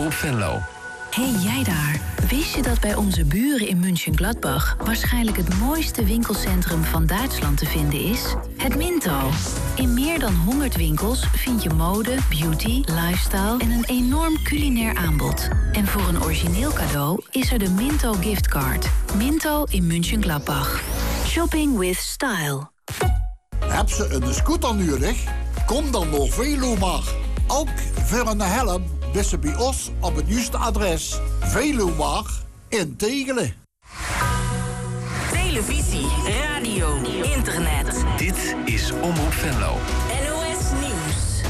Omroep Venlo. Hey jij daar, wist je dat bij onze buren in Mönchengladbach waarschijnlijk het mooiste winkelcentrum van Duitsland te vinden is? Het Minto. In meer dan 100 winkels vind je mode, beauty, lifestyle en een enorm culinair aanbod. En voor een origineel cadeau is er de Minto giftcard. Minto in Mönchengladbach. Shopping with style. Heb ze een scooter nodig? Kom dan naar Velomar. Ook voor een helm wist bij ons op het juiste adres. Velomar in Tegelen. Televisie, radio, internet. Dit is Omroep Venlo. NOS Nieuws.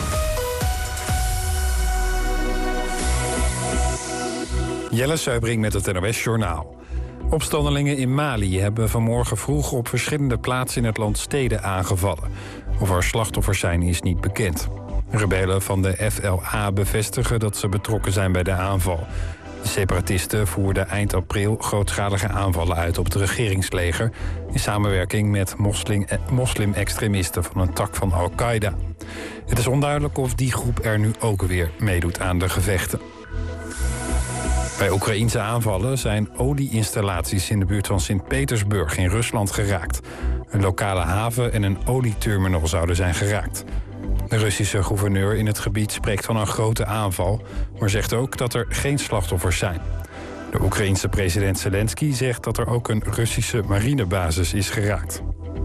Jelle Suijbrink met het NOS Journaal. Opstandelingen in Mali hebben vanmorgen vroeg op verschillende plaatsen in het land steden aangevallen. Of er slachtoffers zijn is niet bekend. Rebellen van de FLA bevestigen dat ze betrokken zijn bij de aanval. De separatisten voerden eind april grootschalige aanvallen uit op het regeringsleger in samenwerking met moslim-extremisten van een tak van Al-Qaeda. Het is onduidelijk of die groep er nu ook weer meedoet aan de gevechten. Bij Oekraïense aanvallen zijn olieinstallaties in de buurt van Sint-Petersburg in Rusland geraakt. Een lokale haven en een olieterminal zouden zijn geraakt. De Russische gouverneur in het gebied spreekt van een grote aanval, maar zegt ook dat er geen slachtoffers zijn. De Oekraïense president Zelensky zegt dat er ook een Russische marinebasis is geraakt.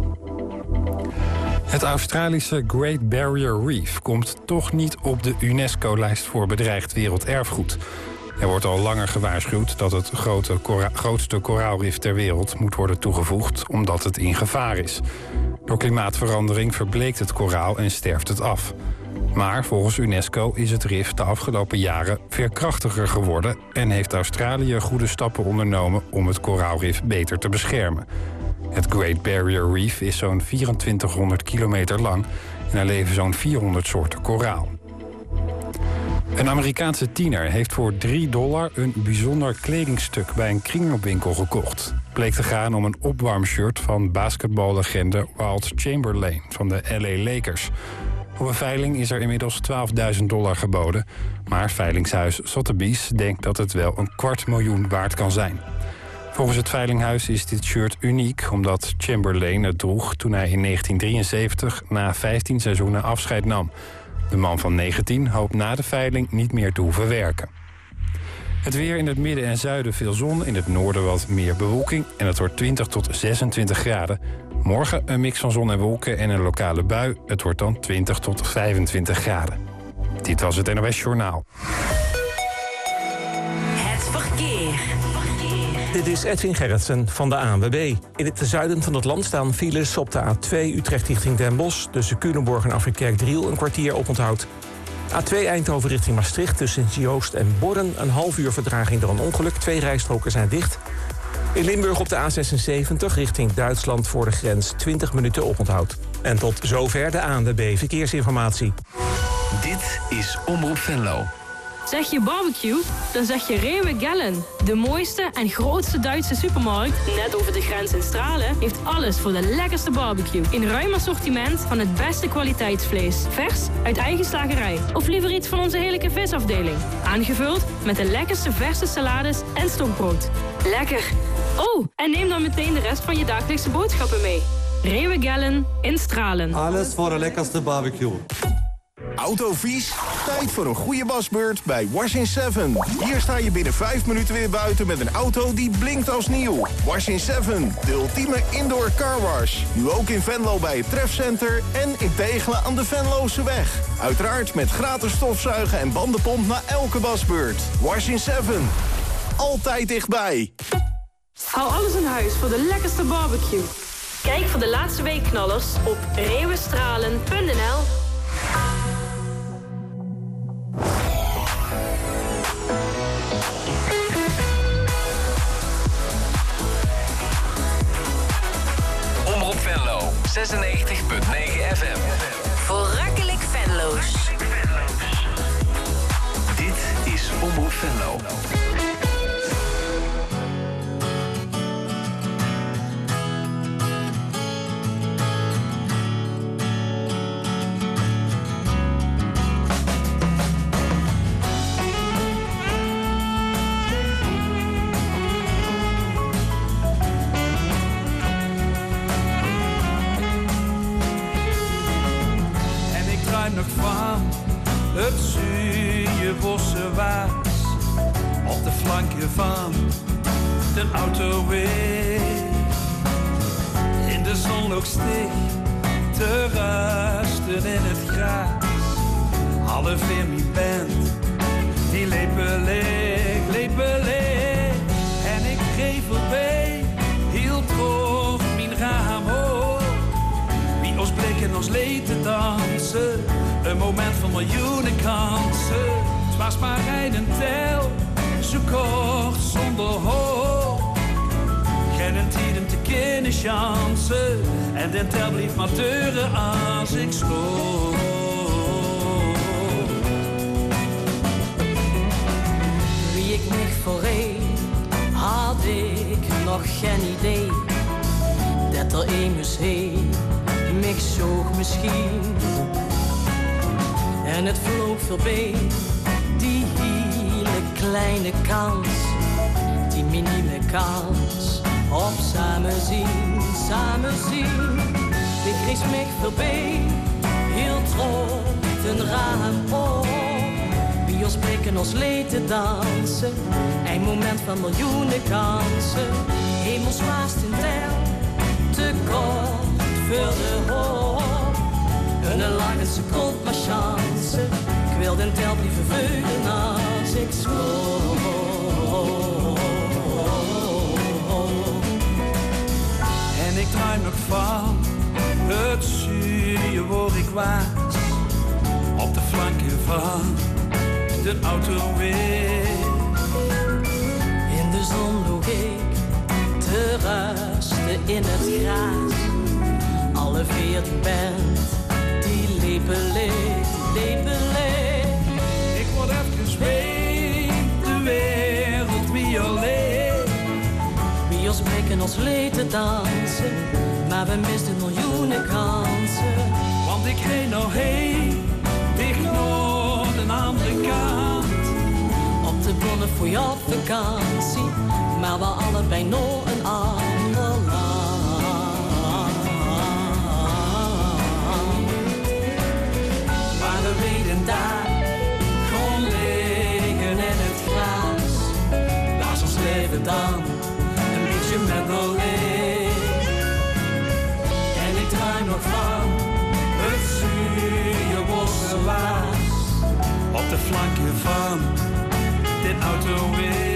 Het Australische Great Barrier Reef komt toch niet op de UNESCO-lijst voor bedreigd werelderfgoed. Er wordt al langer gewaarschuwd dat het grootste koraalrif ter wereld moet worden toegevoegd omdat het in gevaar is. Door klimaatverandering verbleekt het koraal en sterft het af. Maar volgens UNESCO is het rif de afgelopen jaren veerkrachtiger geworden en heeft Australië goede stappen ondernomen om het koraalrif beter te beschermen. Het Great Barrier Reef is zo'n 2400 kilometer lang en er leven zo'n 400 soorten koraal. Een Amerikaanse tiener heeft voor $3 een bijzonder kledingstuk bij een kringloopwinkel gekocht. Het bleek te gaan om een opwarmshirt van basketballegende Wilt Chamberlain van de LA Lakers. Op een veiling is er inmiddels $12.000 geboden, maar veilingshuis Sotheby's denkt dat het wel $250.000 waard kan zijn. Volgens het veilinghuis is dit shirt uniek omdat Chamberlain het droeg toen hij in 1973 na 15 seizoenen afscheid nam. De man van 19 hoopt na de veiling niet meer te hoeven werken. Het weer in het midden en zuiden veel zon, in het noorden wat meer bewolking en het wordt 20 tot 26 graden. Morgen een mix van zon en wolken en een lokale bui. Het wordt dan 20 tot 25 graden. Dit was het NOS Journaal. Het verkeer. Dit is Edwin Gerritsen van de ANWB. In het zuiden van het land staan files op de A2 Utrecht richting Den Bosch. Tussen Culemborg en Afrikerk-Driel een kwartier oponthoud. A2 Eindhoven richting Maastricht tussen Joost en Borden. Een half uur vertraging door een ongeluk. 2 rijstroken zijn dicht. In Limburg op de A76 richting Duitsland voor de grens 20 minuten oponthoud. En tot zover de ANWB Verkeersinformatie. Dit is Omroep Venlo. Zeg je barbecue? Dan zeg je Rewe Gellen. De mooiste en grootste Duitse supermarkt, net over de grens in Stralen, heeft alles voor de lekkerste barbecue. In ruim assortiment van het beste kwaliteitsvlees. Vers uit eigen slagerij. Of liever iets van onze heerlijke visafdeling. Aangevuld met de lekkerste verse salades en stokbrood. Lekker! Oh, en neem dan meteen de rest van je dagelijkse boodschappen mee. Rewe Gellen in Stralen. Alles voor de lekkerste barbecue. Autovies? Tijd voor een goede wasbeurt bij Wash in 7. Hier sta je binnen 5 minuten weer buiten met een auto die blinkt als nieuw. Wash in 7, de ultieme indoor car wash. Nu ook in Venlo bij het Trefcenter en in Tegelen aan de Venlose weg. Uiteraard met gratis stofzuigen en bandenpomp na elke wasbeurt. Wash in 7, altijd dichtbij. Hou alles in huis voor de lekkerste barbecue. Kijk voor de laatste weekknallers op rewestralen.nl. Omroep Venlo, 96.9 FM. Verrukkelijk Venlo's. Dit is Omroep Venlo. nog van het zure bossenwaas op de flanken van de autoweg. In de zon nog stig te rusten in het gras. Alle firmi band die lepen leeg. En ik reed voorbij, hield toch mijn raam op. Wie ons blik en ons leed te dansen, een moment van miljoenen kansen. Het was maar rijden tel, zo kort zonder hoop. Geen tijden te kennen chansen, en den tel blief maar deuren als ik sloop. Wie ik me voorheen, had ik nog geen idee. Dat er immers heen, mij zoog misschien. En het vloog voorbij, die hele kleine kans. Die minieme kans, op samen zien. Ik rees mij voorbij, heel trots een raam op. Wie ons blikken ons leed te dansen, een moment van miljoenen kansen. Hemels waast in tel, te kort voor de hoop. Een lange seconde maar chance, ik wil den tel blijven veulen als ik sloop. En ik draai nog van het zure waar ik was, op de flanken van de autoweg. In de zon loog ik te rusten in het gras. Alle 14 band, die lepen leeg. Ik word even weet, de wereld wie alleen. Wie ons blikken ons leed te dansen, maar we misten miljoenen kansen. Want ik reed nog heen, dicht naar de andere kant. Op de bonnen voor je op vakantie, maar we allebei nog een ander land. Maar we weten daar, gewoon liggen in het gras. Daar is ons leven dan, een beetje met alleen. En ik draai nog van het zure bossenwaas, op de flanken van dit autoweg.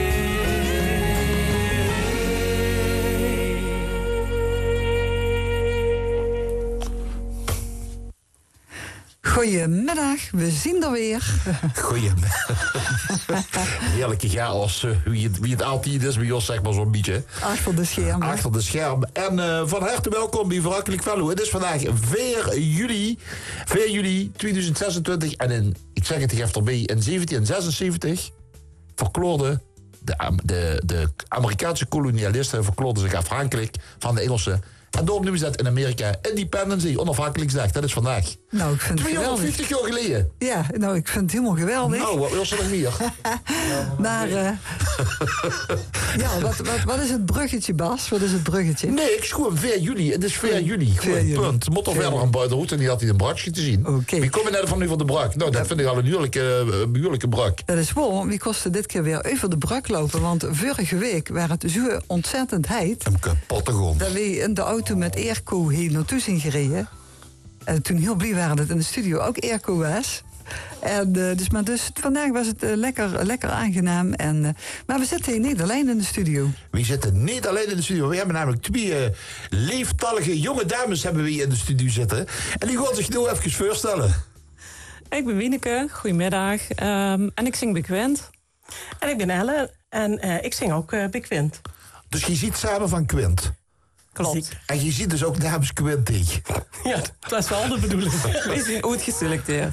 Goedemiddag, we zien er weer. Goedemiddag. Heerlijke chaos, wie het altijd is bij ons, zeg maar zo'n beetje. Achter de schermen. Achter de schermen. En van harte welkom bij Verrakkelijk Venlo. Het is vandaag 4 juli 2026. En ik zeg het even erbij, in 1776 verkloorden de Amerikaanse kolonialisten zich afhankelijk van de Engelsen. En daarom noemen ze dat in Amerika Independence, onafhankelijkheidsdag. Dat is vandaag. Nou, ik vind het 250 jaar geleden. Ja, nou, ik vind het helemaal geweldig. Nou, wat wil ze nog meer? Maar, ja, wat is het bruggetje, Bas? Wat is het bruggetje? Nee, ik gewoon 4 juli. Het is 4 juli. Gewoon, punt. Het moet toch verder aan buitenhoed en die had hij een brakje te zien. Okay. Wie kom je net van nu van de brak? Nou, dat vind ik al een huwelijke brak. Dat is wel, wie kostte dit keer weer over de brak lopen? Want vorige week waren het zo ontzettend heet. Een kapotte grond. Dat we in de auto met airco hier naartoe zijn gereden. En toen heel blij waren dat in de studio ook airco was. En, dus vandaag was het lekker aangenaam. Maar we zitten hier niet alleen in de studio. We zitten niet alleen in de studio. We hebben namelijk 2 leeftallige jonge dames hebben we hier in de studio zitten. En die gaan zich nu even voorstellen. Ik ben Wieneke, goedemiddag. En ik zing bij Quint. En ik ben Elle en ik zing ook bij Quint. Dus je ziet samen van Quint? Klopt. En je ziet dus ook dames Quinty. Ja, dat is wel de bedoeling. We zijn ooit geselecteerd.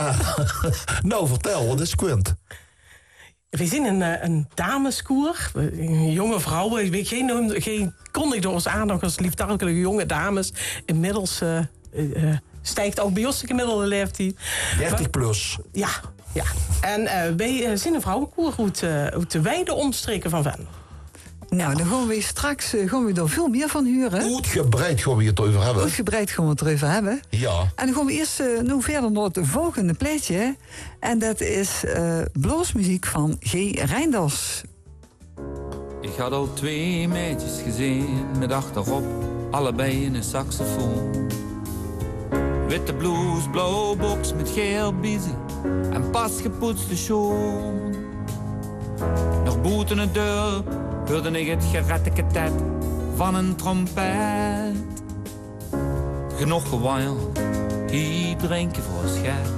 Nou, vertel, wat is Quint? We zien een dameskoer. Jonge vrouwen. Geen kondig door ons aan nog als liefdadige jonge dames. Inmiddels stijgt ook bij ons de gemiddelde leeftijd. 30 plus. Ja. En wij zien een vrouwenkoer uit de wijde omstreken van Venlo. Nou, dan gaan we straks er veel meer van huren. Uitgebreid gaan we het over hebben. Uitgebreid gaan we het erover hebben. Ja. En dan gaan we eerst nu verder naar het volgende plaatje. En dat is bluesmuziek van G. Reinders. Ik had al 2 meisjes gezien met achterop allebei in een saxofoon. Witte blouse, blauwe box met geel biezen en pas gepoetste schoen. Nog buiten de deur hoorde ik het geretteketet van een trompet. Genoeg gewaaierd, hier drinken voor schet.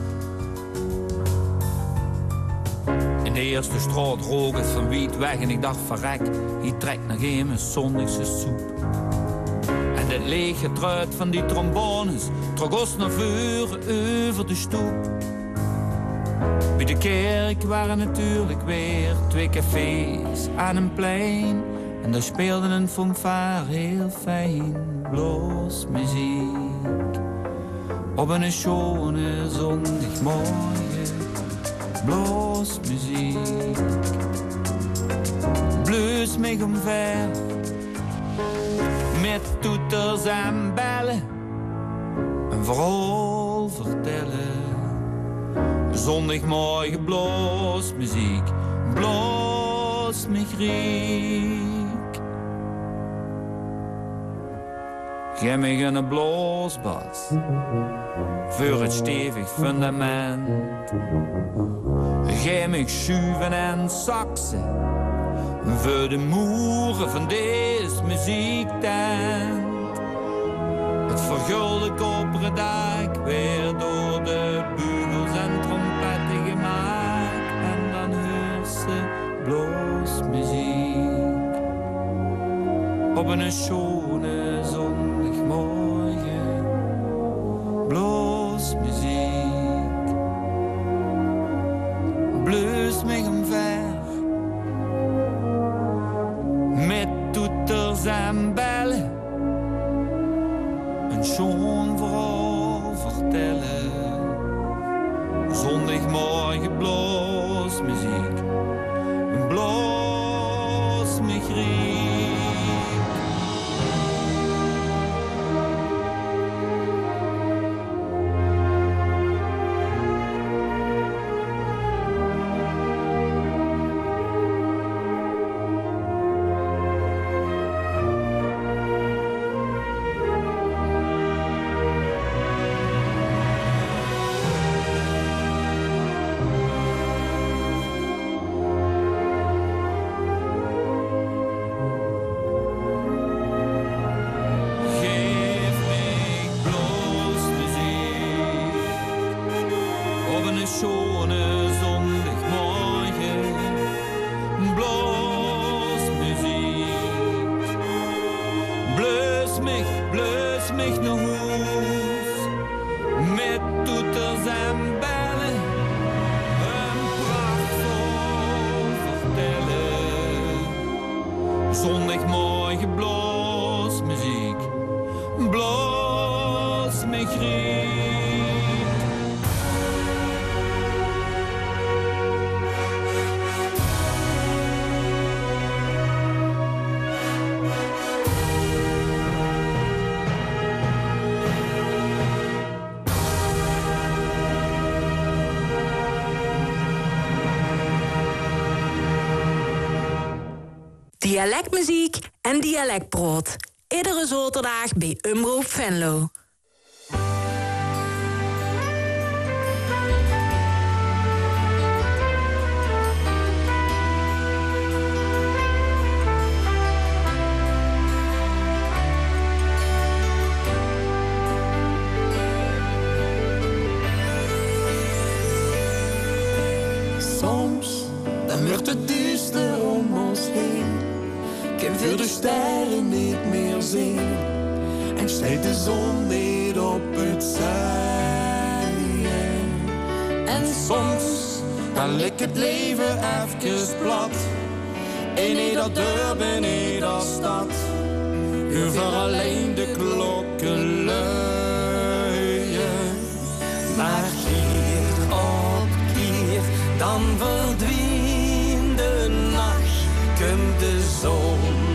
In de eerste straat rook het van wiet weg en ik dacht verrek, hier trekt nog een mijn zondagse soep. En dit lege truit van die trombones trok ons naar voren over de stoep. Bij de kerk waren natuurlijk weer 2 cafés aan een plein. En daar speelde een fanfare heel fijn bluesmuziek. Op een schone zondagmorgen, bluesmuziek. Blues mij omver, met toeters en bellen. Een verhaal vertellen. Zondagmorgen bluesmuziek, bloos mij riek. Geef mij een bloosbas voor het stevig fundament. Geef mij schuiven en saxen voor de moeren van deze muziektent. Het vergulde koperen dak weer door de bugels en trompetten gemaakt. En dan hoort ze bluesmuziek op een schone zondagmorgen. Bluesmuziek, blues mij omver met toeters en bellen. Een schoon verhaal vertellen. Zondagmorgen bluesmuziek, bloos mij riek. Zondagmorgen bluesmuziek, bloos mij griep. Dialectmuziek en dialectbrood. Iedere zaterdag bij Omroep Venlo. Soms dan wordt het duister om ons heen. Kan veel de sterren niet meer zien. En steekt de zon niet op het zuiden. En soms dan lijkt het leven even plat. In ieder dorp, in ieder stad. Over alleen de klokken luien. Maar keer op keer dan verdwijnt de nacht. Komt de zon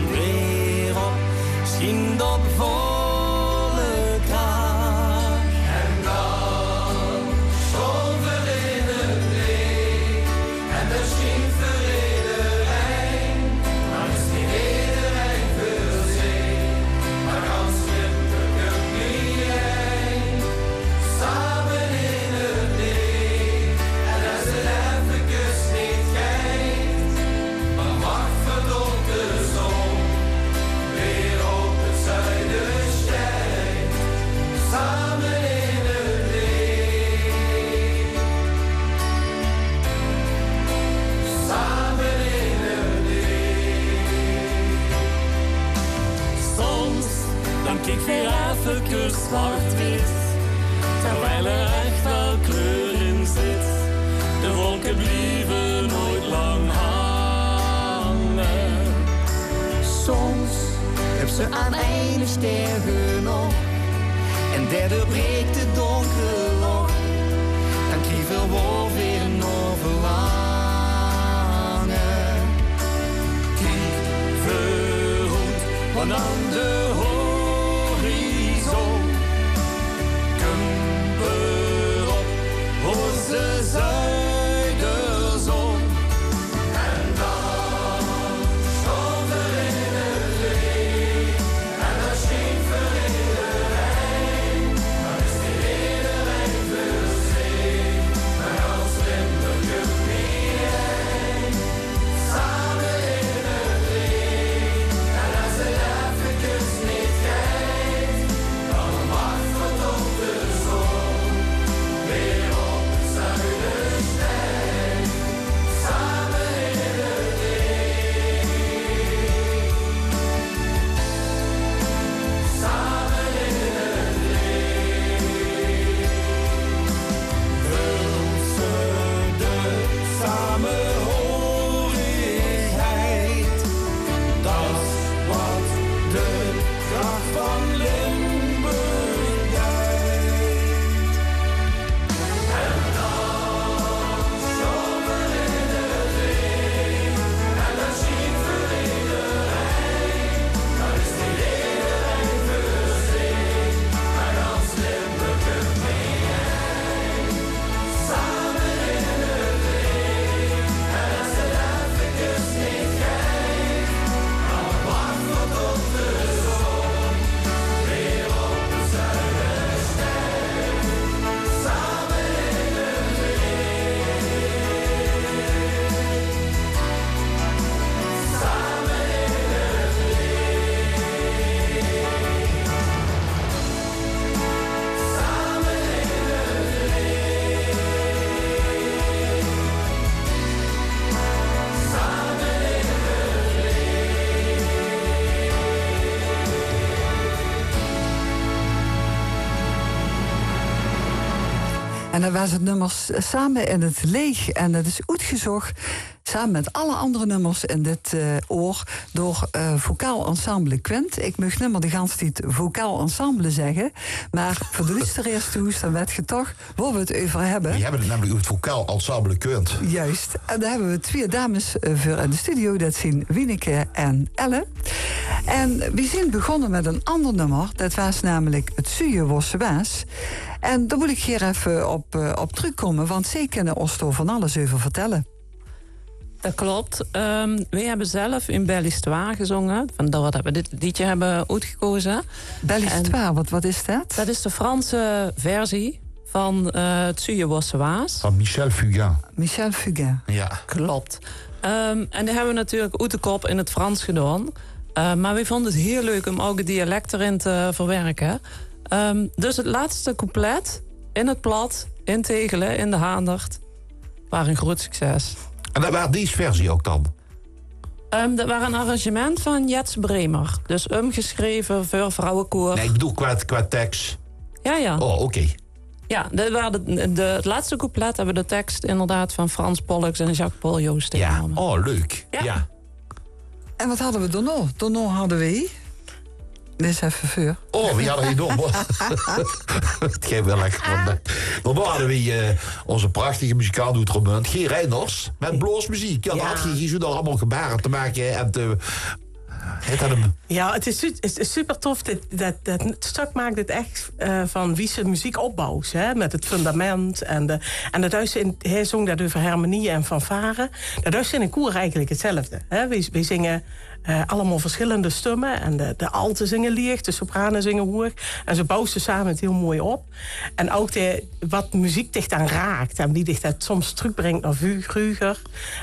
zwart-wit, terwijl er echt wel kleur in zit. De wolken blijven nooit lang hangen. Soms heb ze aan ene ster genoeg en derde breekt het donkere loch. Dan krijgen we weer een overlangen. Kijk verhoed, want aan de horizon kumper op onze zuiderzon. En dan stond er in het licht en er scheen iedereen. Dan is die iedereen verzekerd, maar als Limburg mee. Samen in het licht en als het eventjes niet geeft, dan wacht wat op de zon weer op het zuiden stijgt. Samen in het licht, samen in het licht. Hulse de samenhorigheid, dat is wat de kracht van Limburg drijft. En dan zomer in het licht, en dan zien we iedereen. Dan is niet iedereen verzekerd, maar als Limburg mee. Samen in het licht, en als het eventjes niet geeft, dan wacht wat op de zon weer op de zuiden stijgt. Samen in het licht, samen in het licht, samen in het licht, samen in het En dan was het nummer Samen in het Leeg. En dat is uitgezocht samen met alle andere nummers in dit oor door Vocaal Ensemble Quint. Ik mag niet meer de hele tijd Vocaal Ensemble zeggen. Maar voor de luisteraars toe, dan weet je toch waar we het over hebben. Die hebben het namelijk over het Vocaal Ensemble Quint. Juist. En daar hebben we 2 dames voor in de studio. Dat zijn Wieneke en Elle. En we zijn begonnen met een ander nummer. Dat was namelijk het Zuje Wosse Waas. En daar wil ik hier even op terugkomen. Want zij kunnen ons er van alles over vertellen. Dat klopt. Wij hebben zelf in Belle Histoire gezongen. Vandaar dat we dit liedje hebben uitgekozen. Belle Histoire, wat is dat? Dat is de Franse versie van het Zuje Wosse Waas. Van Michel Fugain. Michel Fugain. Ja. Klopt. En die hebben we natuurlijk uit de kop in het Frans gedaan. Maar we vonden het heel leuk om ook het dialect erin te verwerken. Dus het laatste couplet in het plat, in Tegelen, in de Haandert, waren een groot succes. En dat was deze versie ook dan? Dat was een arrangement van Jets Bremer. Dus geschreven voor vrouwenkoor. Nee, ik bedoel qua tekst. Ja. Oh, oké. Ja, dat waren het laatste couplet hebben we de tekst inderdaad van Frans Pollux en Jacques-Paul Joost ingenomen. Oh, leuk. Ja. En wat hadden we daarna? Daarna hadden we... Dit is even voor. Oh, wie hadden we hier nog? Het geeft wel lekker. Daarna hadden we onze prachtige muzikaal doet G. Reinders met bloosmuziek. Ja, dan had je zo allemaal gebaren te maken en te... Ja, het is super tof. Dat stuk maakt het echt van wie zijn muziek opbouwt. Hè? Met het fundament. En dat hij zong dat over harmonie en fanfare. Dat is in een koor eigenlijk hetzelfde. Hè? We zingen allemaal verschillende stemmen. En de alten zingen licht, de sopranen zingen hoog. En zo bouwen ze samen het heel mooi op. En ook wat muziek dicht aan raakt. En wie dicht dat soms terugbrengt naar vuur.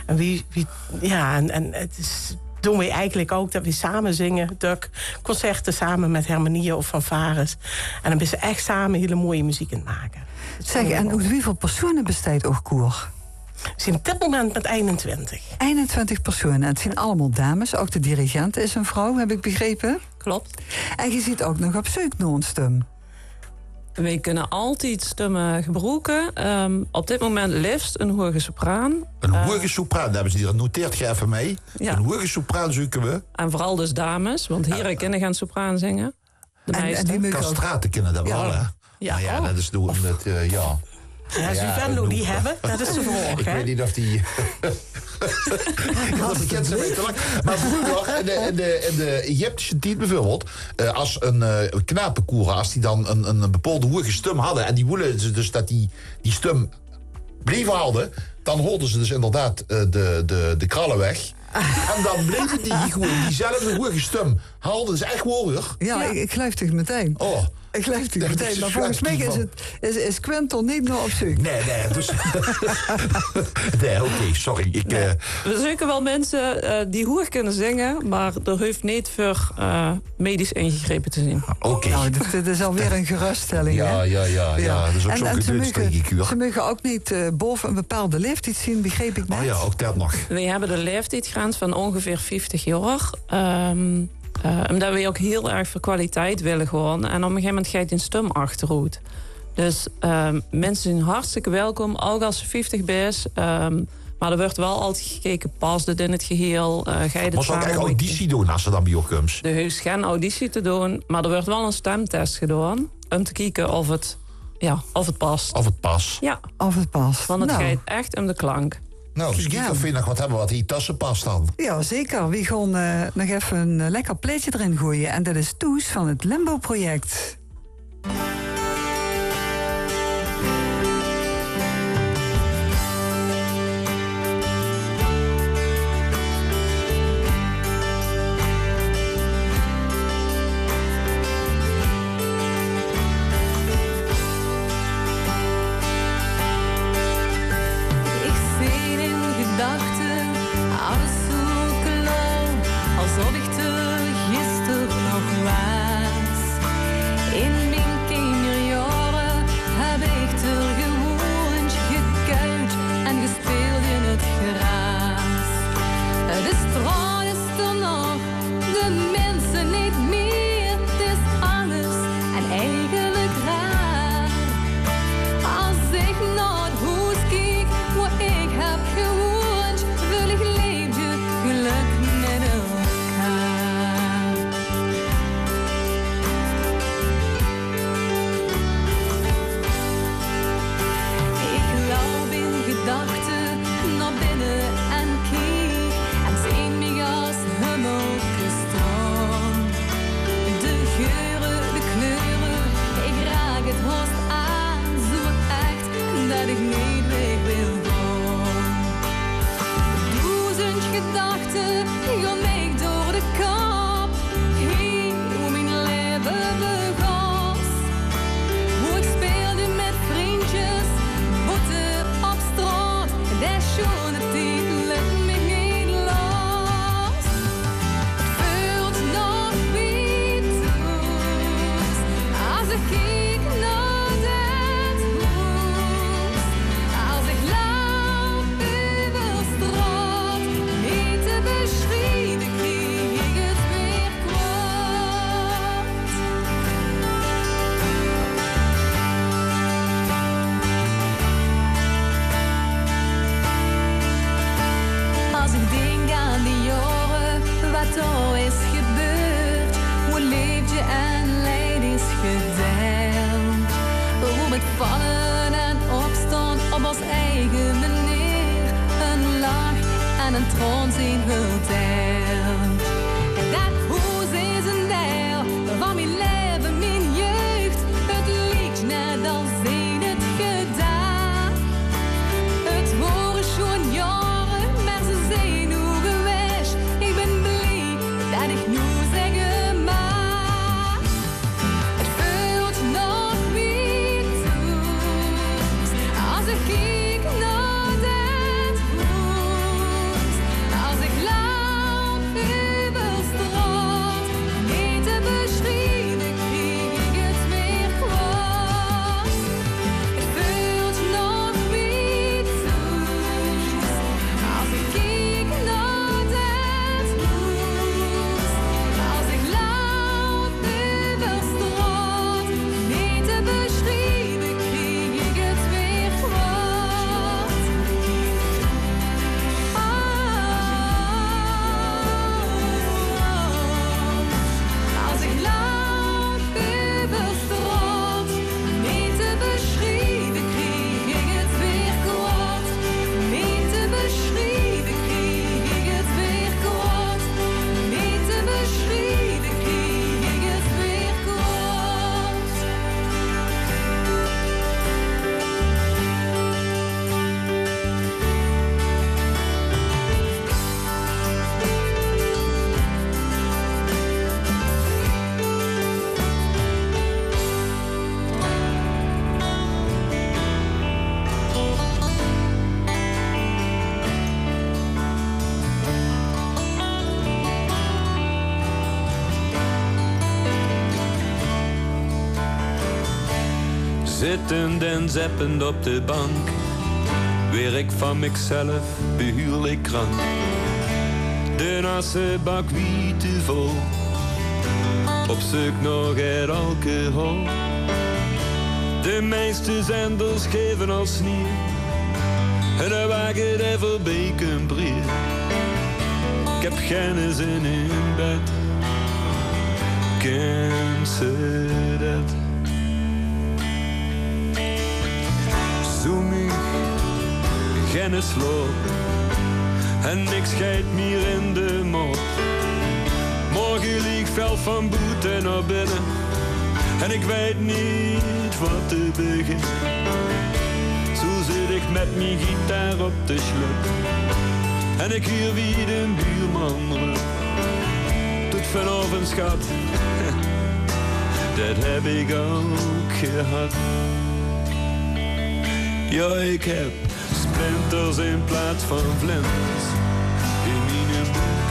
En het is... doen we eigenlijk ook dat we samen zingen. Concerten samen met harmonieën of fanfares. En dan ben ze echt samen hele mooie muziek aan het maken. Zeg, en uit hoeveel personen bestaat ook koor? We zijn op dit moment met 21. 21 personen. En het zijn allemaal dames. Ook de dirigent is een vrouw, heb ik begrepen. Klopt. En je ziet ook nog op zoek naar een stem. Wij kunnen altijd stemmen gebruiken. Op dit moment liefst een hoge sopraan. Een hoge sopraan, hebben ze die noteert je even mee. Ja. Een hoge sopraan zoeken we. En vooral dus dames, want heren kunnen gaan sopraan zingen. De meesten. Castraten kunnen dat wel, hè? Ja, maar ja, dat is doen dat, ja. Ja, Zuvendo die hebben, dat is de vraag. Ik weet niet of die... dat bekend zijn mee te lang. Maar vroeger, in de Egyptische tijd bijvoorbeeld... als een knapenkoer, als die dan een bepaalde hoge stem hadden... en die willen ze dus dat die stem bleven houden... dan hoorden ze dus inderdaad de krallen weg... En dan bleven die gewoon diezelfde hoge stem. Haalden ze echt hoger. Ja, ik geloof het meteen. Oh. Ik geloof het meteen. Maar volgens mij is Quinton niet meer op zoek. Nee. Dus... nee, oké, sorry. We zoeken wel mensen die hoog kunnen zingen... maar er hoeft niet voor medisch ingegrepen te zijn. Oké. Nou, dit is alweer een geruststelling. Ja. Dat is ook zo'n geduldstegekuur. Ze mogen ook niet boven een bepaalde leeftijd zien, begreep ik net. Oh ja, ook dat nog. We hebben de leeftijdsgrens van ongeveer 50 jaar... omdat we ook heel erg voor kwaliteit willen gewoon. En op een gegeven moment gaat je een stem achteruit. Dus mensen zijn hartstikke welkom, ook als ze 50 is. Maar er wordt wel altijd gekeken, past het in het geheel? Ga je maar zou ik echt auditie doen als ze dan bij jou komt? Er is geen auditie te doen, maar er wordt wel een stemtest gedaan. Om te kijken of het past. Of het past. Ja. Of het past. Want het gaat echt om de klank. Nou, dus kijk of we nog wat hebben wat hier tussen past dan. Ja, zeker. We gaan nog even een lekker plaatje erin gooien. En dat is Toes van het Limbo-project. Alsof ik te gisteren nog was. In Als ik laat Zittend en zeppend op de bank, weer ik van mezelf behuurlijk krank. De nassenbak wiet te vol, op zoek nog het alcohol. De meeste zenders geven al sneer, en dan wagen er voorbij een brief. Ik heb geen zin in bed, ken ze dat? Zo moe, geen sloop, en niks scheidt meer in de mond. Morgen lieg vel van boete naar binnen, en ik weet niet wat te beginnen. Zo zit ik met mijn gitaar op de slip, en ik huur wie de buurman roept. Tot vanavond schat, dat heb ik ook gehad. Ja, ik heb splinters in plaats van vlinders in mijn boek.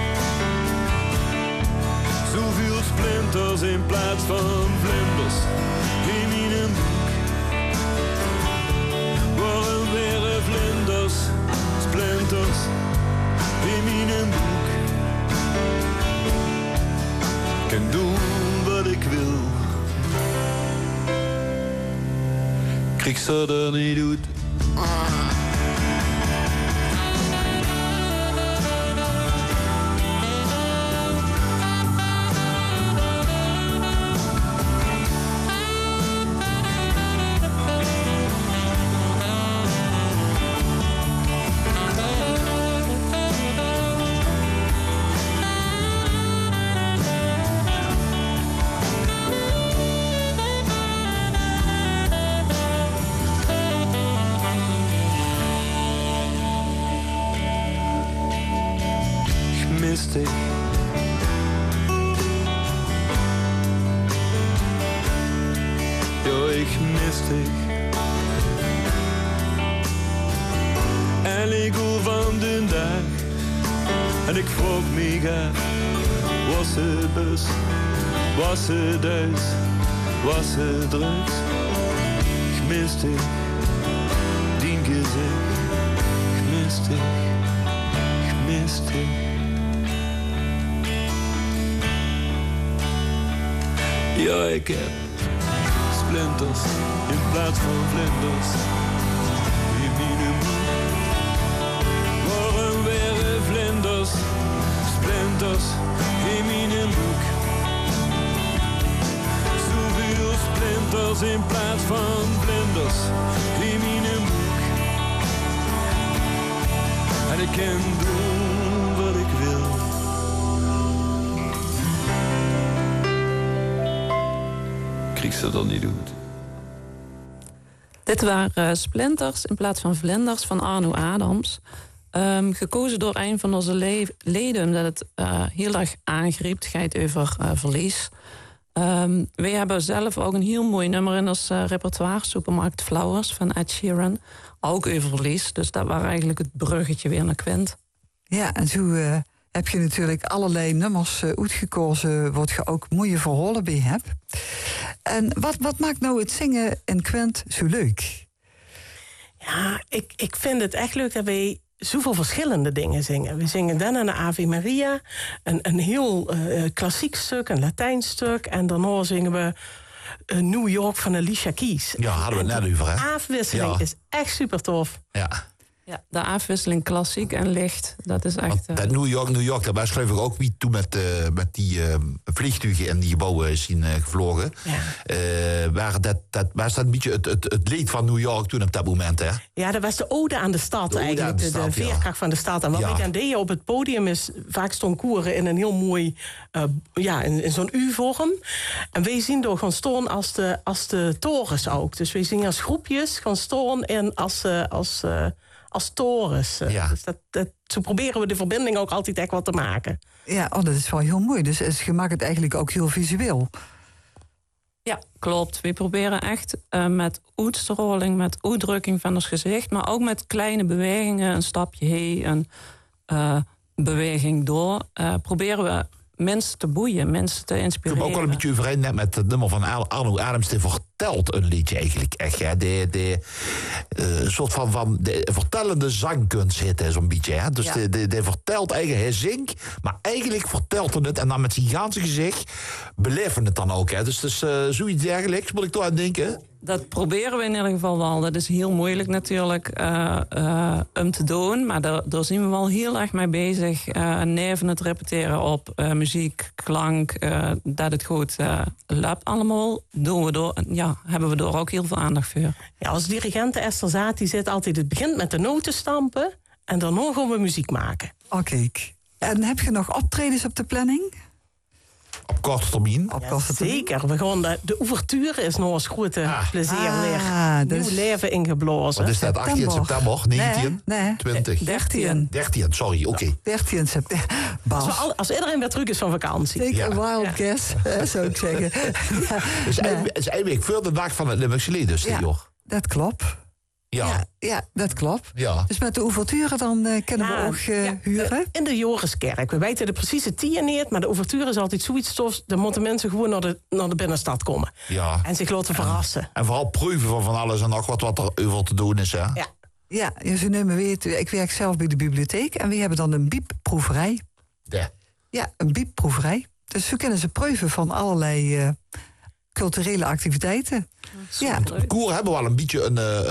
Zoveel splinters in plaats van vlinders in mijn boek. Waarom weer vlinders, splinters in mijn boek? Ik kan doen wat ik wil, ik zou dat niet doen. Was het thuis, was het drugs? Ik miste dien gezicht. Ik miste. Ja, ik heb splinters in plaats van vlinders in mijn moed. Waarom weer vlinders, splinters in mijn boek? Splinters in plaats van vlinders in mijn boek. En ik kan doen wat ik wil. Ik ze dat niet doen. Dit waren Splinters in plaats van Vlinders van Arno Adams. Gekozen door een van onze leden, omdat het heel erg aangreep. Het gaat over verlies. Wij hebben zelf ook een heel mooi nummer in ons repertoire, Supermarket Flowers van Ed Sheeran. Ook over verlies, dus dat was eigenlijk het bruggetje weer naar Quint. Ja, en zo heb je natuurlijk allerlei nummers uitgekozen, wat je ook mooie verhalen bij hebt. En wat maakt nou het zingen in Quint zo leuk? Ja, ik vind het echt leuk dat wij zoveel verschillende dingen zingen. We zingen dan een Ave Maria, een heel klassiek stuk, een Latijn stuk. En daarna zingen we New York van Alicia Keys. Ja, hadden we het net over, hè? De afwisseling is echt super tof. Ja. Ja, de afwisseling klassiek en licht, dat is echt... Dat New York, daarbij schreef ik ook wie toen met die vliegtuigen in die gebouwen is gevlogen. Ja. Was dat een beetje het lied van New York toen op dat moment, hè? Ja, dat was de ode aan de stad eigenlijk, de veerkracht van de stad. En wat wij dan deden op het podium is, vaak stond koeren in een heel mooi, in zo'n U-vorm. En wij zien door gaan staan als de torens ook. Dus wij zingen als groepjes, gaan staan en als torens. Ja. Dus zo proberen we de verbinding ook altijd echt wat te maken. Ja, dat is wel heel mooi. Dus je maakt het eigenlijk ook heel visueel. Ja, klopt. We proberen echt met uitstraling, met uitdrukking van ons gezicht, maar ook met kleine bewegingen, een stapje heen, een beweging door, proberen we mensen te boeien, mensen te Ik inspireren. heb ook wel een beetje overeen net met het nummer van Arno Adams. Die vertelt een liedje eigenlijk echt. Ja. Een soort van de vertellende zangkunst heet hij zo'n beetje. Hè. Dus Ja. die vertelt eigenlijk, hij zingt, maar eigenlijk vertelt hij het. En dan met zijn ganse gezicht beleven het dan ook. Hè. Dus zoiets dergelijks moet ik toch aan denken. Dat proberen we in ieder geval wel. Dat is heel moeilijk natuurlijk om te doen. Maar daar zijn we wel heel erg mee bezig. Neven het repeteren op muziek, klank. Dat het goed loopt allemaal. Hebben we door ook heel veel aandacht voor. Ja, als dirigente Esther Zaat, die zit altijd... Het begint met de noten stampen en daarna gaan we muziek maken. Kijk. En heb je nog optredens op de planning? Op korte termijn. Zeker. We gaan de ouverture is nog eens grote plezier weer. Nieuw leven ingeblazen. Wat is dat? 18 september? 19? Nee. 20? 13. 13, sorry, oké. 13 september. Als iedereen weer terug is van vakantie. Take a wild guess, zou ik zeggen. Het is een week voor de dag van het Limburgse Lied, dus joh. Dat klopt. Ja, dat klopt. Ja. Dus met de ouverture dan kunnen we ook huren? In de Joriskerk. We weten de precieze tien niet, maar de ouverture is altijd zoiets tofs. Dan moeten mensen gewoon naar de binnenstad komen. Ja. En zich laten verrassen. En vooral proeven van alles en nog wat er over te doen is. Hè? Ja, je nu me weten, ik werk zelf bij de bibliotheek en we hebben dan een biepproeverij. Ja, een biepproeverij. Dus zo kunnen ze proeven van allerlei culturele activiteiten. Ja. Koer hebben we al een beetje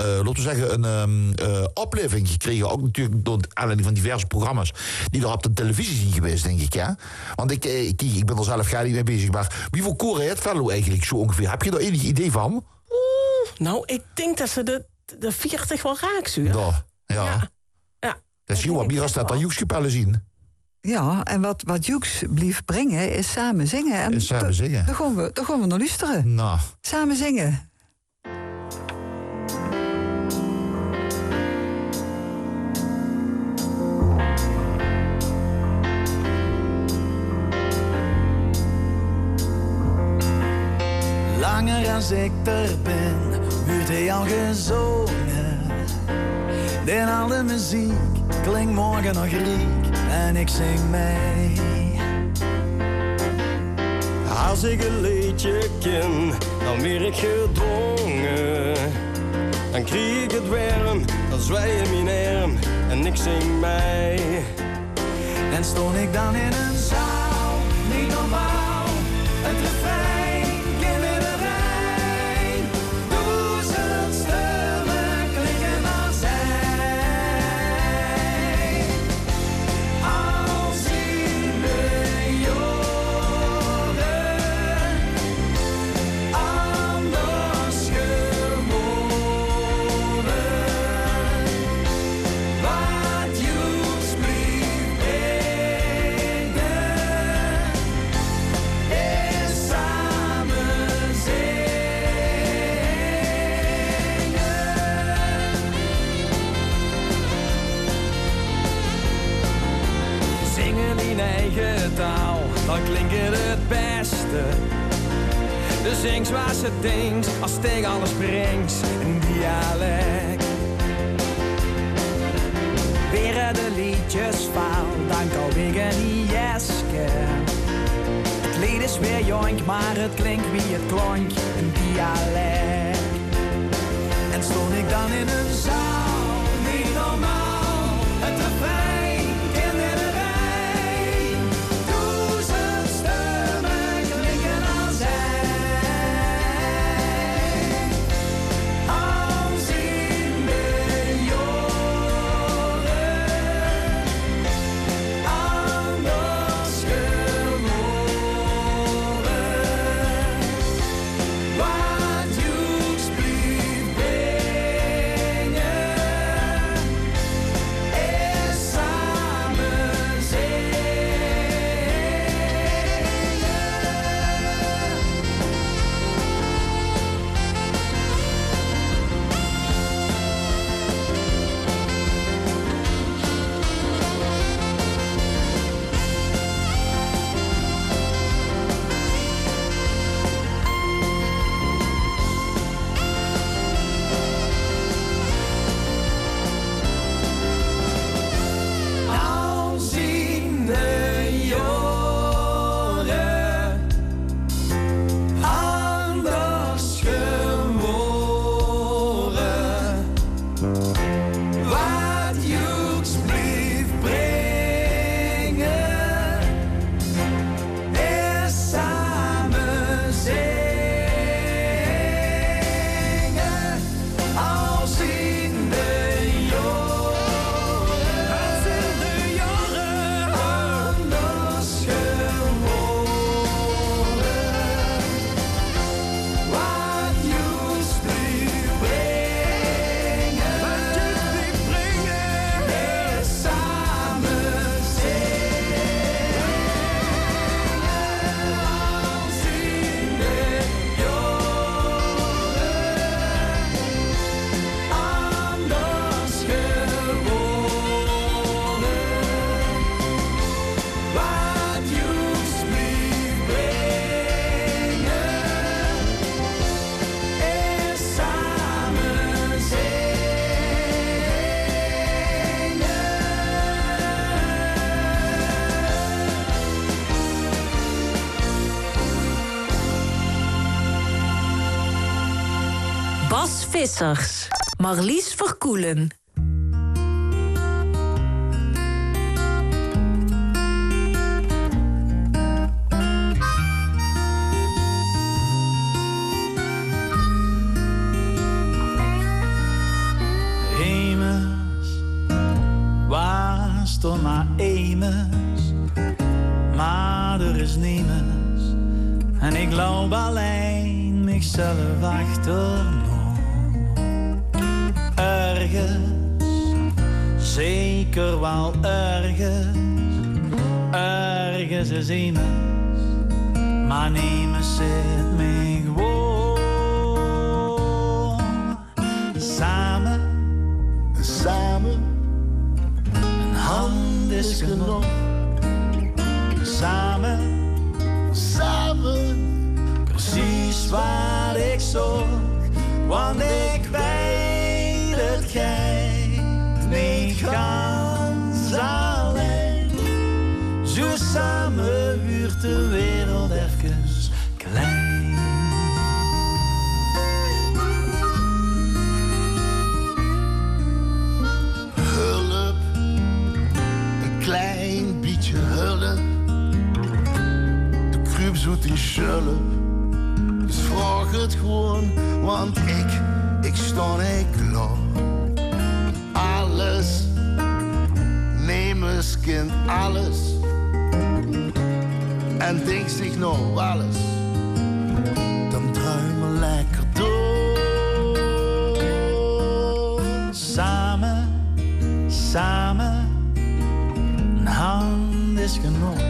een opleving gekregen. Ook natuurlijk door aanleiding van diverse programma's die er op de televisie zijn geweest, denk ik. Ja? Want ik ben er zelf graag niet mee bezig. Maar wie voor koren heeft Venlo eigenlijk zo ongeveer? Heb je er enig idee van? Nou, ik denk dat ze de 40 wel raak zuren. Ja. Dat is wat meer als dat dan Joekskapellen zien. Ja, en wat Joeks blieft brengen is samen zingen. En daar gaan we naar luisteren. Nou. Samen zingen. Langer als ik er ben, wordt hij al gezongen. En al de muziek klinkt morgen nog riek en ik zing mee. Als ik een liedje ken, dan weer ik gedwongen. Dan krijg ik het warm, dan zwaai mijn arm en ik zing mee. En stond ik dan in een zaal, niet normaal, het refrein, kinderrein. Duizend stemmen klinken als zij. Als in de jorden, anders geworden. Wat Joeks blieft brengen, is samen Zingen in eigen taal, dan klinkt het beste. Dus zing zoals het denkt, als het tegen alles brengt, een dialect. weer de liedjes faal, dan kan ik niet jesken. Het lied is weer jonk, maar het klinkt wie het klonk, een dialect. En stond ik dan in een zaal, niet normaal, het refrein, kinderrein. Duizend stemmen klinken als zij. Als in de jorden, anders geworden. Wat you Bas Vissers. Marlies Verkoelen. Was toch maar Emes, maar er is niemens. En ik loop alleen mezelf achterna. Ergens, zeker wel ergens is iemens. Maar niemens zit me gewoon. Samen, een hand is genoeg. Samen, precies waar ik zocht. Want ik weet het gij niet gans alleen. Zo samen wordt de wereld even klein. Hulp, een klein beetje hulp. De kruip zoet in schulp. Dus vraag het gewoon, want ik sta niet klaar. Alles, neem eens kind, alles. En denk zich nog alles. Dan druimen lekker door. Samen, een hand is genoeg.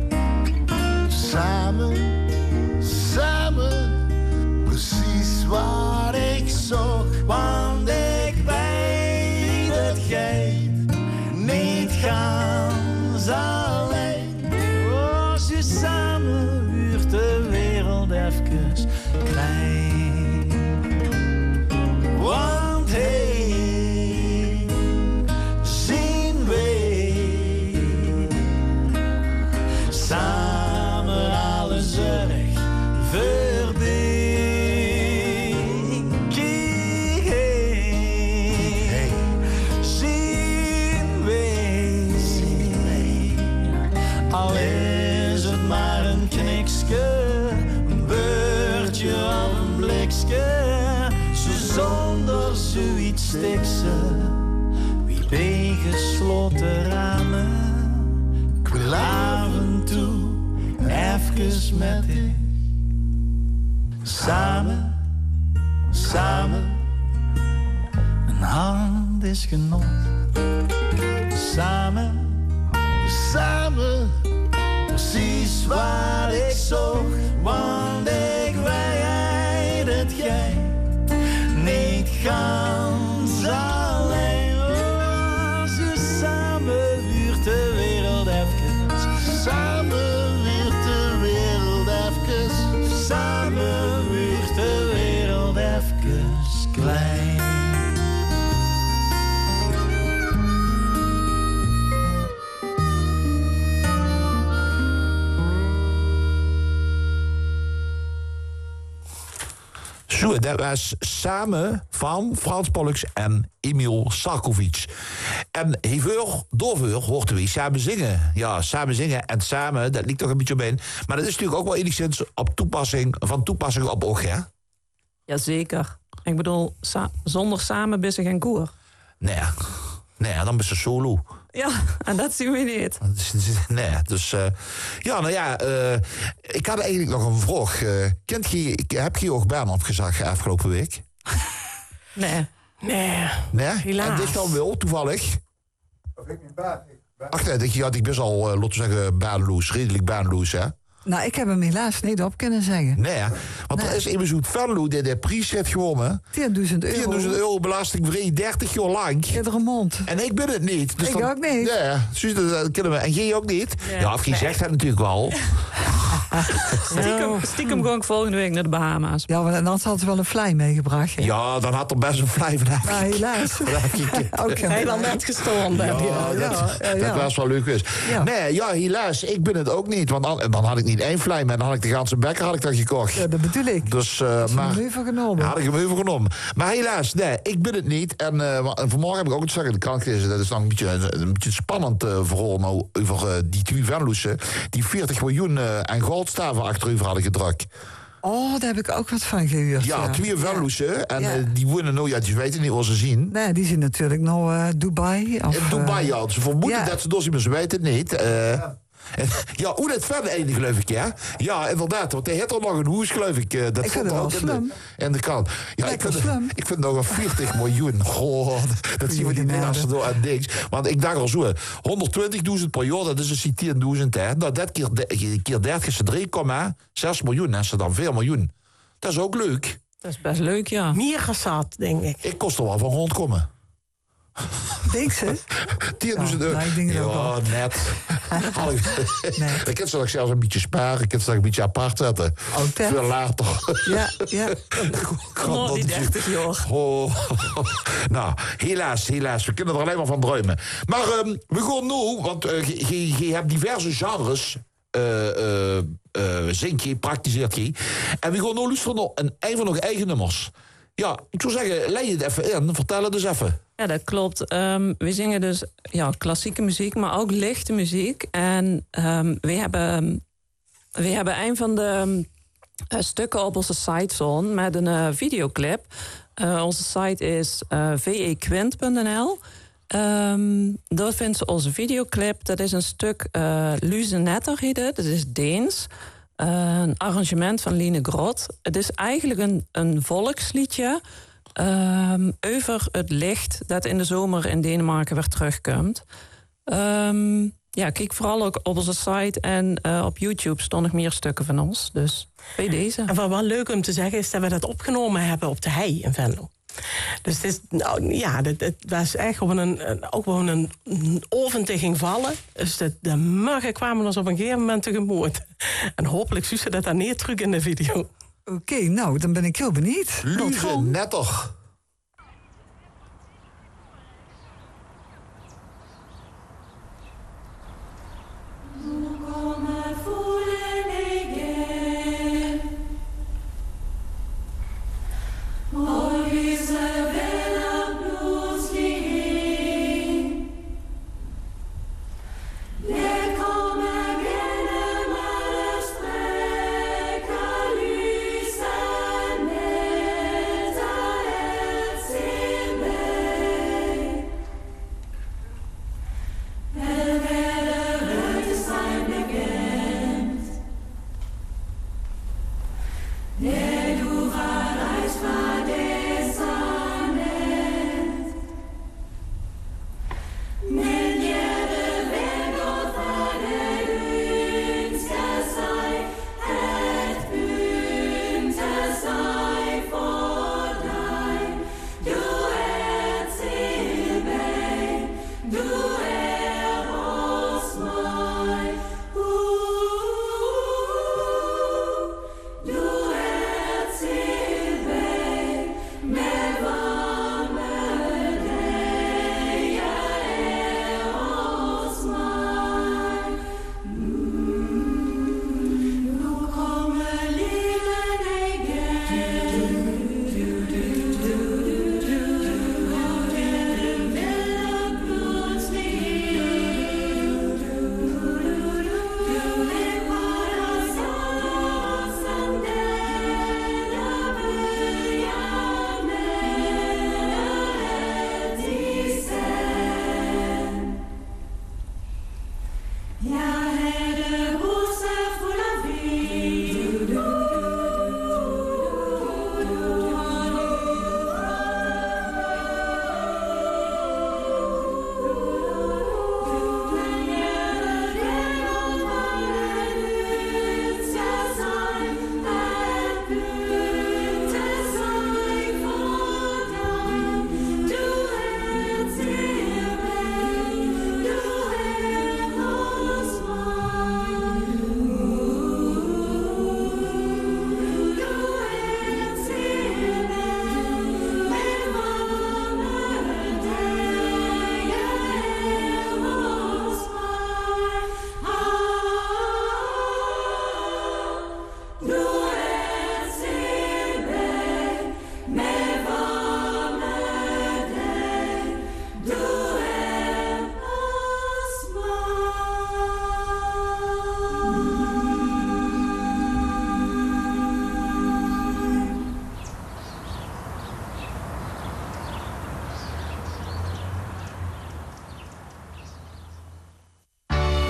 Samen, precies waar ik zocht. Want ik weet het gij niet gans alleen. Als je samen wordt de wereld even klein. Want zien we samen alle zorg verdien. Zien we, al is het maar een knikske, een beurtje of een blikske, zo zonder zoiets stikse. Wie bij gesloten ramen, ik wil af en toe even met ik. Samen, een hand is genoeg. Samen, precies waar ik zocht. Want ik weet het jij niet gans alleen. Als je samen wordt de wereld even. Samen wordt de wereld even. Samen wordt de wereld even klein. Zo, dat was Samen van Frans Pollux en Emil Sarkovic. En hiervoor hoorden we samen zingen. Ja, samen zingen en samen, dat ligt toch een beetje omheen. Maar dat is natuurlijk ook wel enigszins van toepassing op oog, hè? Jazeker. Ik bedoel, zonder samen ben je geen koer. Nee, dan ben je solo. Ja, en dat zien we niet. Nee, dus... ik had eigenlijk nog een vraag. Heb je ook Bernhard gezag afgelopen week? Nee, helaas. En dit dan wel, toevallig? Of ik niet baan. Ach nee, ik best al, laten we zeggen, baanloos. Redelijk baanloos, hè? Nou, ik heb hem helaas niet op kunnen zeggen. Nee, want er is even zo'n Venlo die de prijs heeft gewonnen. €10.000. €10.000 belastingvrij, 30 jaar lang. Iedere maand. En ik ben het niet. Dus ik ook niet. Ja, dat kunnen we. En jij ook niet? Ja, of je zegt dat natuurlijk wel. Stiekem ga ik volgende week naar de Bahama's. Ja, maar anders had ze wel een vlei meegebracht. Hè? Ja, dan had er best een vlei vandaag. Maar helaas. Ook hij dan net gestonden. Dat was wel leuk geweest. Ja. Nee, ja, helaas. Ik ben het ook niet. Want dan had ik niet 1 vlei, maar dan had ik de ganse bekker had ik dan gekocht. Ja, dat bedoel ik. Dus, maar had ik hem overgenomen. Maar helaas, nee, ik ben het niet. En vanmorgen heb ik ook het zeggen in de krant gelezen. Dat is dan een beetje spannend verhaal nou over die 2 Venlo'sen die 40 miljoen en goldstaven achterover hadden gedrukt. Oh, daar heb ik ook wat van gehuurd. Ja, 2 Venlo'sen. En die wonen nou, die weten niet wat ze zien. Nee, die zien natuurlijk nou Dubai. Of, in Dubai, ja. Ze vermoeden dat ze door zien, maar ze weten het niet. Ja, hoe dat verder eindigt, geloof ik, ja. Ja, inderdaad, want hij heeft er nog een hoes, geloof ik. Dat vind het wel slim. In de krant. Ja, ik vind nog een 40 miljoen. Goh, dat zien we niet meer als er door aan niks. Want ik dacht al zo, 120.000 per jaar, dat is een 10.000, hè. Nou, dat keer 30 is 3,6 miljoen. Dat is dan 4 miljoen. Dat is ook leuk. Dat is best leuk, ja. Meer gezat, denk ik. Ik kost er wel van rondkomen. Denk ze? 10.000 euro. Ja, net. Ik kan ze nog zelfs een beetje sparen. Ik kan ze nog een beetje apart zetten. Veel later. Ja. Die 30 jaar. Nou, helaas. We kunnen er alleen maar van druimen. Maar we gaan nu, want je hebt diverse genres. Zingt je, praktiseert je. En we gaan nu luisteren naar een van nog eigen nummers. Ja, ik zou zeggen, leid het even in. Vertel het dus even. Ja, dat klopt. We zingen dus klassieke muziek, maar ook lichte muziek. En we hebben een van de stukken op onze site staan met een videoclip. Onze site is vequint.nl. Daar vindt ze onze videoclip. Dat is een stuk Luzenetter heet het. Dat is Deens. Een arrangement van Line Grot. Het is eigenlijk een volksliedje over het licht dat in de zomer in Denemarken weer terugkomt. Kijk vooral ook op onze site en op YouTube staan nog meer stukken van ons. Dus bij deze. En wat wel leuk om te zeggen is dat we dat opgenomen hebben op de hei in Venlo. Dus het is, dat was echt gewoon een oven te ging vallen. Dus de muggen kwamen ons op een gegeven moment tegemoet. En hopelijk zien ze dat dan niet terug in de video. Oké, nou, dan ben ik heel benieuwd. Luzenetter.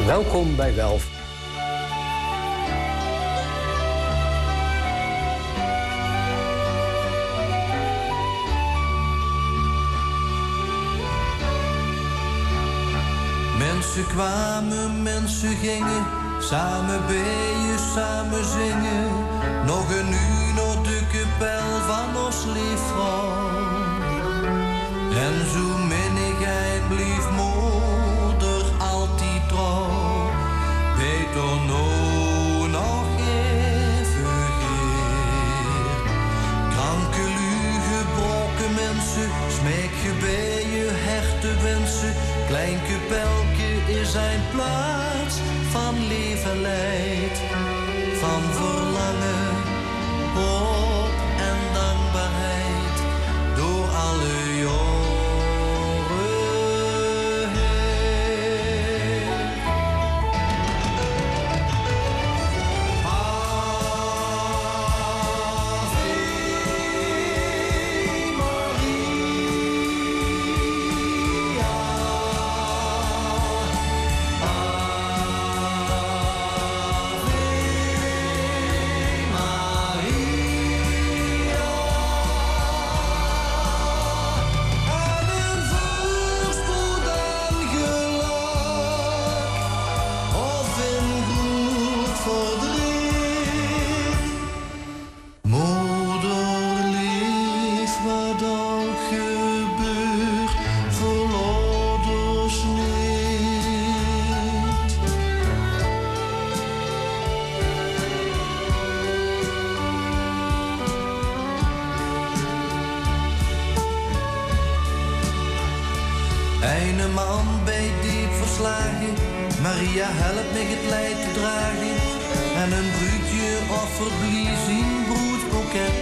Welkom bij Welf. Mensen kwamen, mensen gingen, samen bijen, samen zingen. Nog een uur naar de kapel van ons lief vrouw. En zo minnigheid blief moeder altijd trouw. Weet er nou nog even keer. Kranke luge, gebroken mensen, smeek je bij je hechte wensen. Klein kapelke is zijn plaats van leven leid, van verlangen, hoop en dankbaarheid door alle jaren heen. Een man bij diep verslagen, Maria helpt mij het leid te dragen. En een bruidje offert zijn broedsboeket.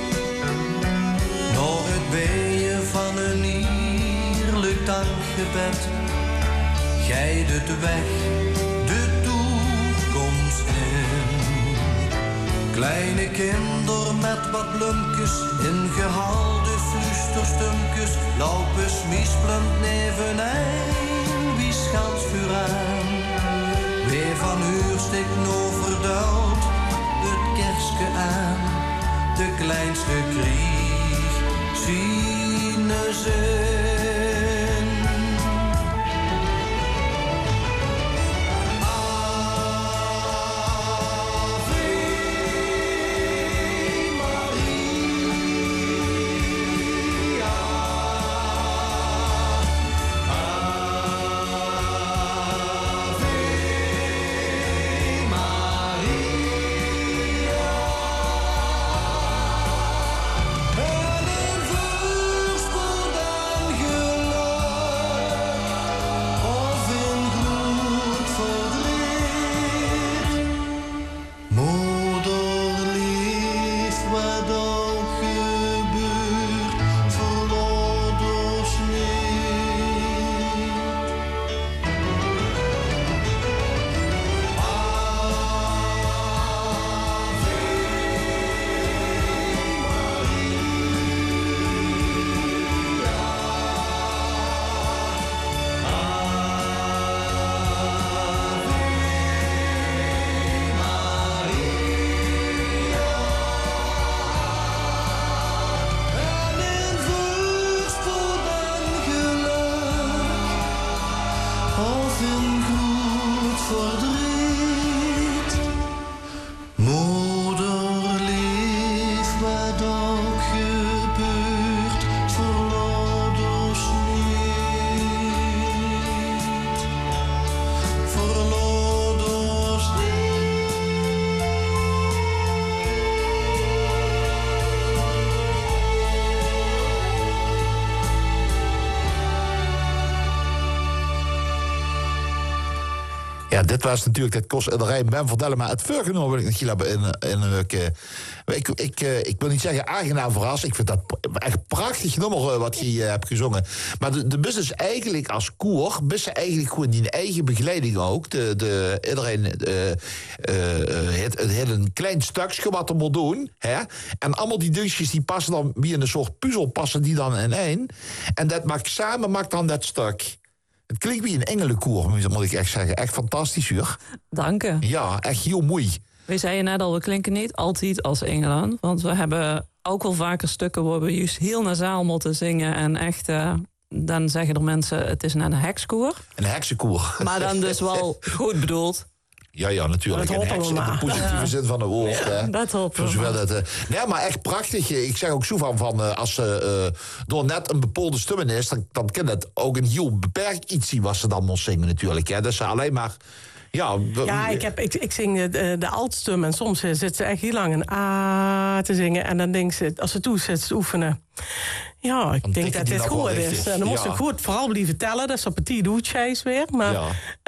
Nog het bijen van een eerlijk dankgebed. Gij de weg, de toekomst in. Kleine kinderen met wat bloemkes, ingehalde fluisterstumpjes, lopen smiespelend nevenijn, wie schaans vuur aan. Weer van uur stikt no verduild, het kerstke aan, de kleinste krieg, zien zin. Ja, dit was natuurlijk het kost de rij Ben vertellen, maar het voorgenomen wil ik nog hebben ik wil niet zeggen aangenaam verrast. Ik vind dat echt prachtig nummer wat je hebt gezongen. Maar de bus is eigenlijk als koor, bus eigenlijk gewoon die eigen begeleiding ook. Iedereen het een klein stukje wat er moet doen. Hè? En allemaal die deuntjes die passen dan wie in een soort puzzel passen die dan in één. En dat maakt samen dan dat stuk. Het klinkt wie een engelenkoor, moet ik echt zeggen. Echt fantastisch, hoor. Dank je. Ja, echt heel mooi. We zeiden net al, we klinken niet altijd als engelen. Want we hebben ook wel vaker stukken waar we juist heel nasaal moeten zingen. En echt, dan zeggen er mensen, het is net een hekskoor. Een heksenkoor. Maar dan dus wel goed bedoeld. Ja, natuurlijk. En heks in de positieve zin van het woord. Ja, dat hopen we. Nee, maar echt prachtig. Ik zeg ook zo van als ze door net een bepaalde stemmen is, dan kan het ook een heel beperkt iets zien wat ze dan moet zingen natuurlijk. Hè. Dus alleen maar... Ja, ik zing de altstum en soms zit ze echt heel lang een a te zingen. En dan denkt ze, als ze toe zit te oefenen... Ja, ik denk dat dit goed is. Dan moest ik goed vooral blijven tellen. Dat is op petit doetjes weer. Maar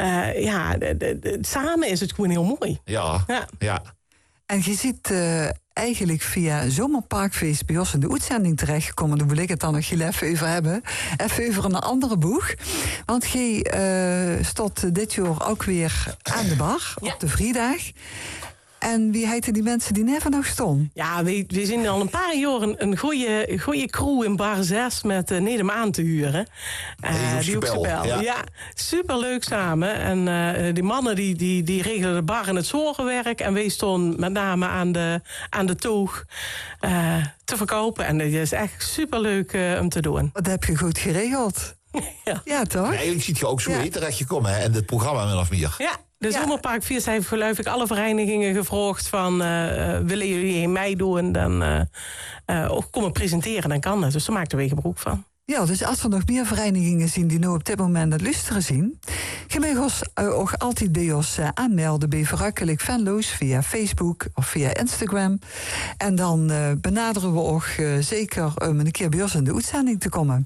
samen is het gewoon heel mooi. Ja. En je ziet eigenlijk via Zomerparkfeest bij ons in de uitzending terechtgekomen. Daar wil ik het dan nog heel even over hebben. Even over een andere boeg. Want je stond dit jaar ook weer aan de bar op de vrijdag. En wie heten die mensen die never nog stonden? Ja, we zien al een paar jaar een goede crew in bar 6 met Nedem aan te huren. Die ook spel. Ja, superleuk samen. En die mannen die regelen de bar en het zorgenwerk. En wij stonden met name aan de toog te verkopen. En dat is echt superleuk om te doen. Dat heb je goed geregeld. Ja, toch? Maar eigenlijk ziet je ook zo terechtgekomen in dit programma min of meer. Ja. De Zomerparkfeest heeft geloof ik alle verenigingen gevraagd van... willen jullie in mei doen, dan ook komen presenteren, dan kan dat. Dus daar maakten we gebruik van. Ja, dus als er nog meer verenigingen zien die nu op dit moment het luisteren zien... je mag ons ook altijd bij ons aanmelden bij Verrukkelijk Venlo's via Facebook of via Instagram. En dan benaderen we ook zeker om een keer bij ons in de uitzending te komen.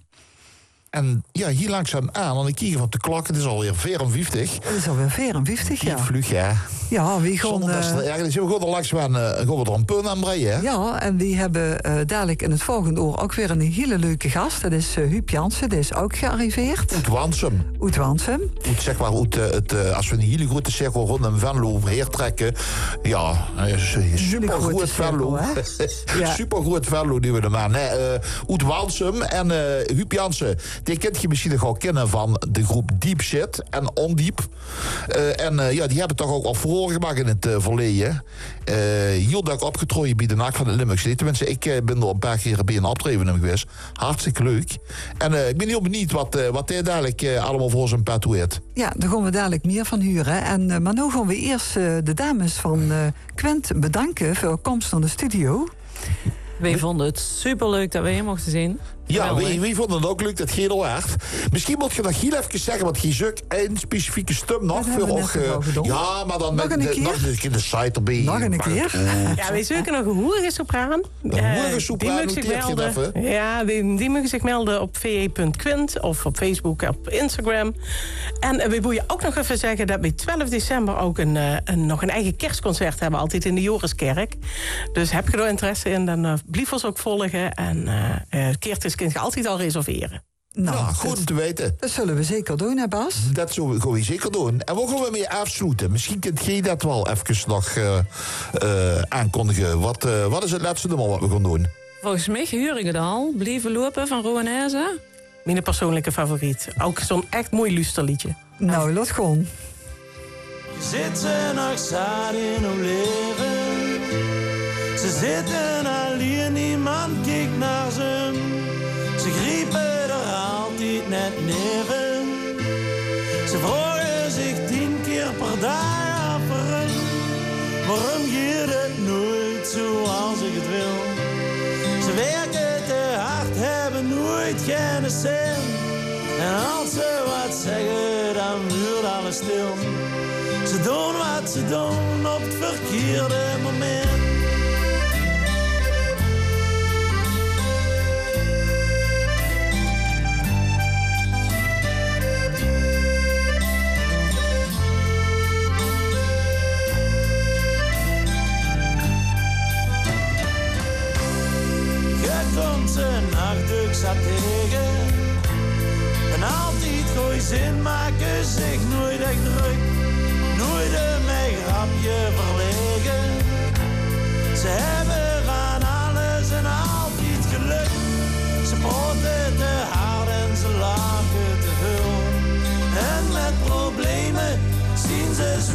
En ja, hier langzaam aan, want ik kijk op de klok, het is alweer 54. Het is alweer 54, ja. Vlug, hè? Ja, we gaan... we gaan er langzaam aan, gaan we er een punt aan breien, hè? Ja, en we hebben dadelijk in het volgende uur ook weer een hele leuke gast. Dat is Huub Jansen, die is ook gearriveerd. Uit Wansum. Zeg maar, als we een hele grote cirkel rond een Venlo heertrekken. Ja, supergroot Venlo. Supergroot Venlo die we er maar. Nee, uit Wansum en Huub Jansen. Die kent je misschien nog al kennen van de groep Deep Shit en Ondiep. Die hebben toch ook al verhoor gemaakt in het verleden. Heel dag opgetrooid bij de Nacht van de Limburgse. Tenminste, ik ben er een paar keer bij een optreden geweest. Hartstikke leuk. En ik ben heel benieuwd wat hij dadelijk allemaal voor zijn pet heeft. Ja, daar gaan we dadelijk meer van huren. Maar nu gaan we eerst de dames van Quent bedanken voor komst naar de studio. Wij vonden het superleuk dat we hier mochten zien. Ja, wie vonden het ook leuk, dat Gedel werd. Misschien moet je nog heel even zeggen, want je zoekt een specifieke stem nog. Ja, maar dan nog een keer de site erbij. Nog een keer? Ja, wij zoeken nog een hoerige sopraan. Een hoerige sopraan, noteert je dat even? Ja, die mogen zich melden op ve.quint of op Facebook, op Instagram. En we willen ook nog even zeggen dat we 12 december ook nog een eigen kerstconcert hebben, altijd in de Joriskerk. Dus heb je er interesse in, dan blijf ons ook volgen. En Keertjes kun je altijd al reserveren. Nou, goed om te weten. Dat zullen we zeker doen, hè Bas? Dat zullen we zeker doen. En waar gaan we mee afsluiten? Misschien kunt jij dat wel even nog aankondigen. Wat is het laatste nummer wat we gaan doen? Volgens mij huren het al. Blijven lopen van Rowanese. Mijn persoonlijke favoriet. Ook zo'n echt mooi luisterliedje. Nou, laat gewoon. Zitten nog zat in hun leven. Ze zitten alleen, niemand kijkt naar ze. Ze griepen er altijd net neven. Ze vragen zich 10 keer per dag af. Waarom gaat het nooit zoals ik het wil? Ze werken te hard, hebben nooit geen cent. En als ze wat zeggen, dan wordt alles stil. Ze doen wat ze doen op het verkeerde moment. Komt ze nachtduk zat tegen. En altijd gooi zin maken zich nooit echt druk. Nooit een grapje verlegen. Ze hebben van alles en altijd geluk. Ze praten te hard en ze lachen te veel.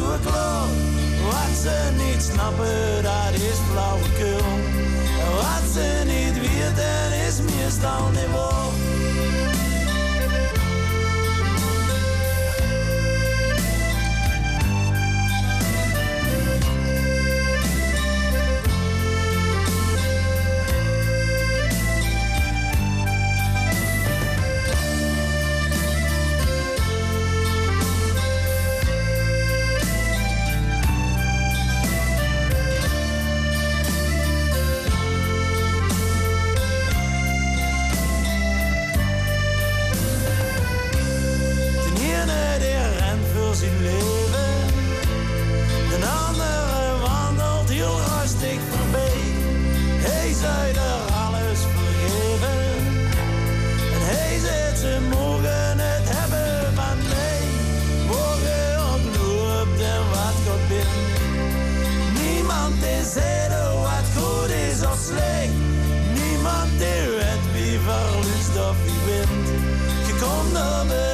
nieuwe kleur. Wat ze niet snappen, dat is flauwekul. En wat ze niet weten, is meestal niet waar. Zijn leven. De andere wandelt heel rustig voorbij. Hij zou er alles vergeven. En hij zegt ze mogen het hebben van mij. Mogen ook loopt en wat God bent. Niemand die zegt wat goed is of slecht. Niemand die weet wie verliest of wie wint. Je komt erbij.